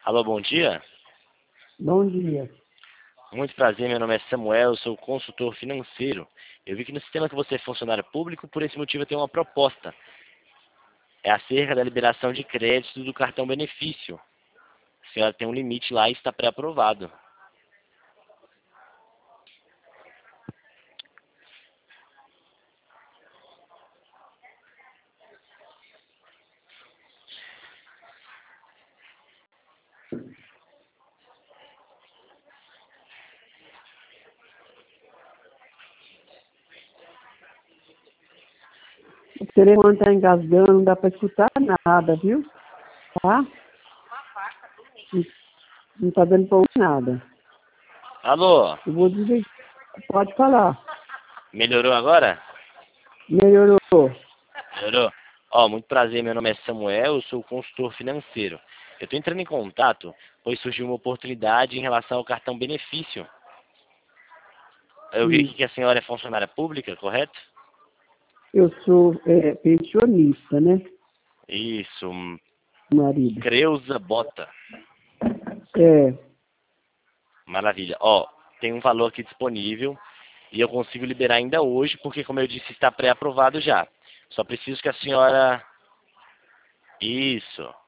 Alô, bom dia. Bom dia. Muito prazer, meu nome é Samuel, eu sou consultor financeiro. Eu vi que no sistema que você é funcionário público, por esse motivo eu tenho uma proposta. É acerca da liberação de crédito do cartão benefício. A senhora tem um limite lá e está pré-aprovado. O telefone está engasgando, não dá para escutar nada, viu? Tá? Não está dando para ouvir nada. Alô, Eu vou dizer. Pode falar. melhorou agora? Melhorou. Melhorou? Muito prazer, meu nome é Samuel, eu sou consultor financeiro. Eu estou entrando em contato, pois surgiu uma oportunidade em relação ao cartão benefício. Eu vi aqui que a senhora é funcionária pública, correto? Eu sou pensionista, né? Isso, Marido. Creuza Bota. É. Maravilha. Tem um valor aqui disponível e eu consigo liberar ainda hoje, porque, como eu disse, está pré-aprovado já. Só preciso que a senhora... Isso.